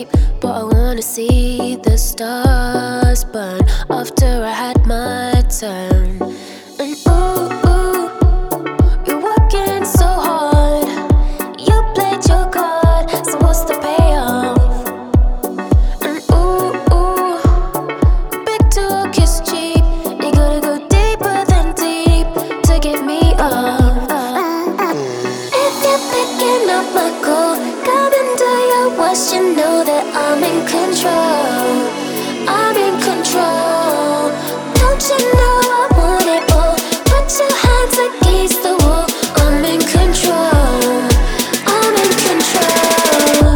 sleep, but I wanna see the stars burn after I had my turn. And ooh, you're working so hard. You played your card, so what's the payoff? And ooh, big talk is cheap. You gotta go deeper than deep to get me off. If you're picking up my call, come and do your worst. You know that I'm in control. I'm in control. Don't you know I want it all? Put your hands against the wall. I'm in control. I'm in control.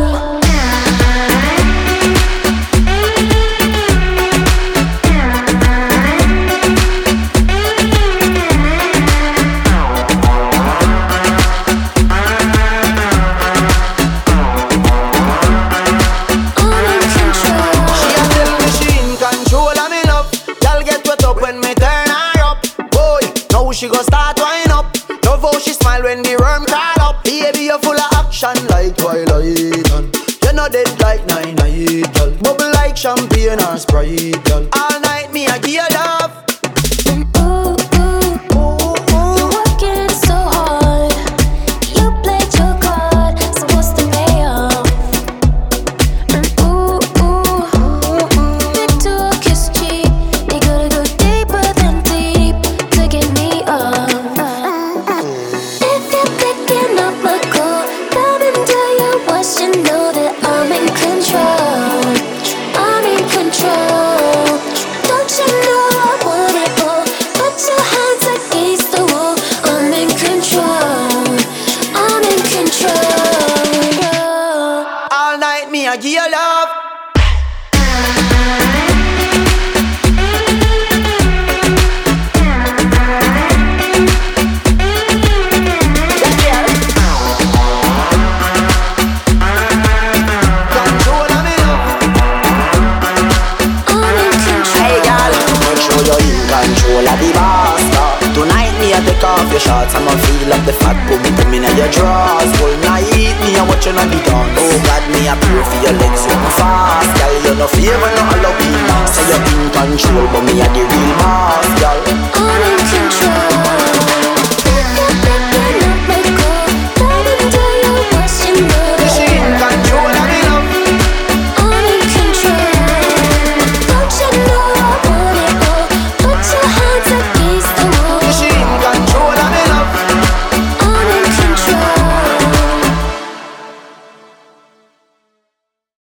She a tell me she in control of me love. Girl get wet up when me turn her up. Boy, now she gon' start wind up. Love how she smile when the worm crawl up. Baby, you full of action like Twilight, and you know dead like 9-9, girl. Bubble like champagne or Sprite, girl. All night me a give you love. Ooh, you're working so hard. You played your card, so what's the payoff? And ooh, big talk is cheap. You gotta go deeper than deep to get me off. If you're picking up my call, come and do your worst. You know that I'm in control. I'm in control. Don't you know I want it all? Put your hands against the wall. I'm in control. I'm in control. All night me a give you love. Control of me love. I'm in control. Hey girl, make sure you're in control of the boss. Tonight me a take off your shorts. I'ma feel up the fat put me in your drawers. Whole night me a watching on the dance. Oh God, me a pray for your legs so fast. Girl, you no favor, no Halloween. Say you're in control, but me a the real boss, girl. I'm in control.